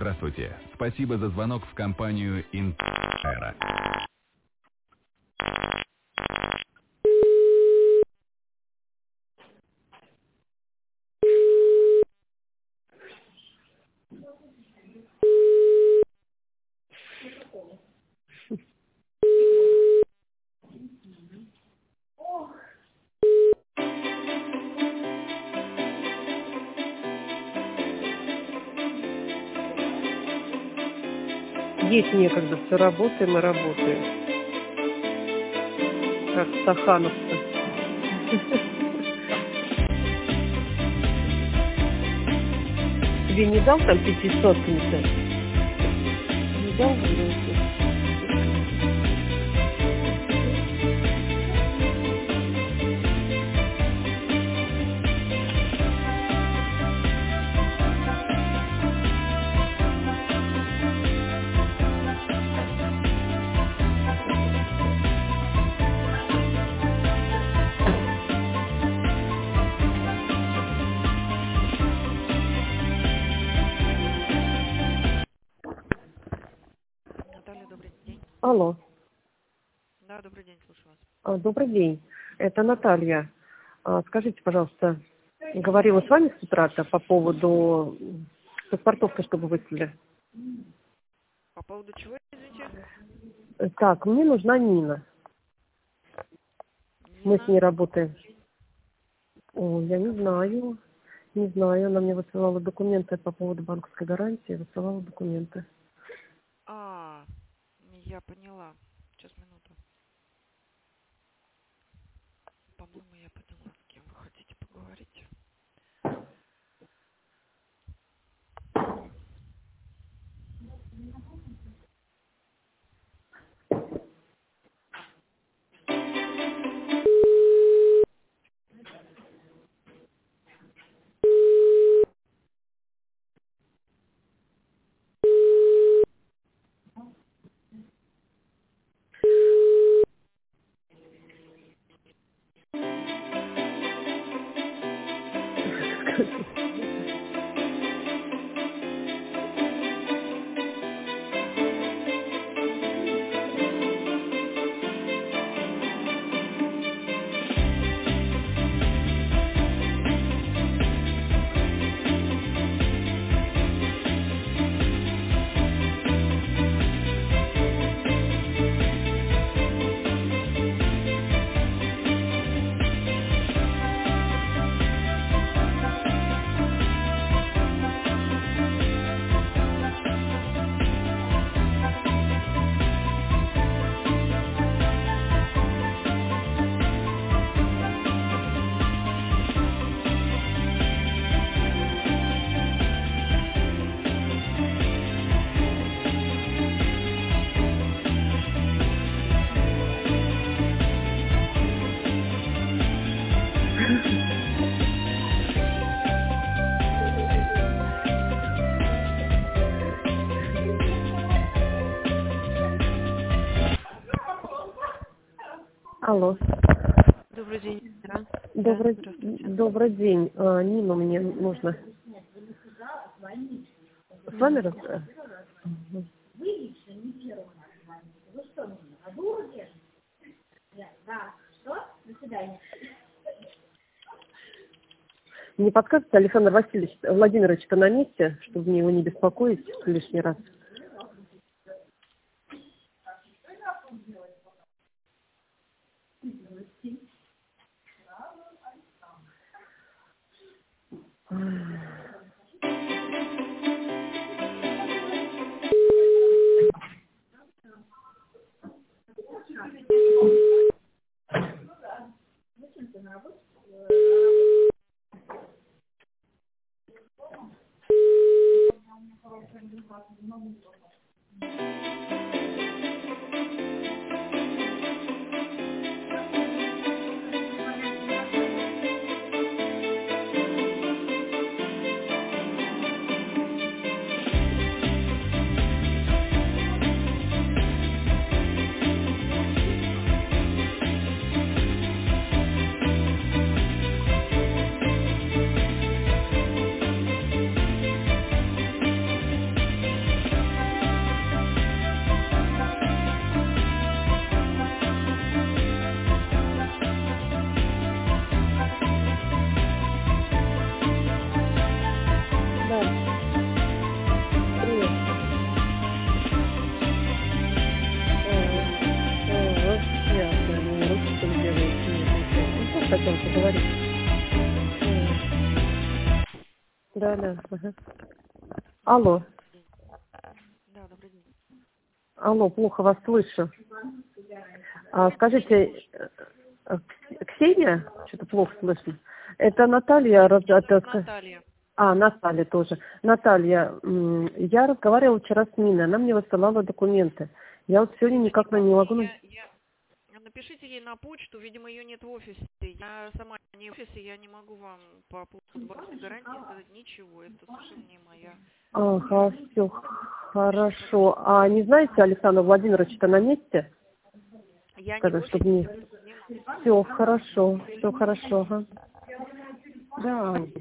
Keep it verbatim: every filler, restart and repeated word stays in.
Здравствуйте. Спасибо за звонок в компанию Интера. Есть некогда, все работаем и работаем. Как стахановцы. Тебе не дал там пятисотница? Не дал, говорю? Наталья, добрый день. Алло. Да, добрый день, слушаю вас. А, Добрый день. Это Наталья. А, Скажите, пожалуйста, говорила с вами с утра-то по поводу паспортовки, чтобы выслали. По поводу чего, извините? Э, Так, мне нужна Нина. Мы с Нина? ней работаем. О, я не знаю. Не знаю. Она мне высылала документы по поводу банковской гарантии. Высылала документы. А, я поняла. Сейчас, минуту. По-моему, я поняла, с кем вы хотите поговорить. Алло. Добрый день, Ира. Добрый, Да, здравствуйте. добрый день. А, Нину мне нужно. С вами раз... Мгм. Не подскажете, Александр Васильевич Владимирович-то на месте, чтобы мне его не беспокоить лишний раз? Да, да. Ага. Алло. Да, добрый день. Алло, плохо вас слышу. А, скажите, э, э, Ксения? Что-то плохо слышно. Это Наталья? раз- Меня это зовут к- Наталья. А, Наталья тоже. Наталья, м, я разговаривала вчера с Ниной, она мне высылала документы. Я вот сегодня Да не никак ко на не мне, могу... на- я, я... Напишите ей на почту, видимо, ее нет в офисе. Я сама не в офисе, я не могу вам по поводу банковской гарантии сказать ничего. Это совершенно не моя Ага, все хорошо. компетенция. А не знаете, Александр Владимирович-то на месте? Я не в Тогда, чтобы офисе, не... поэтому не могу сказать. Все хорошо, все хорошо. Ага. Да.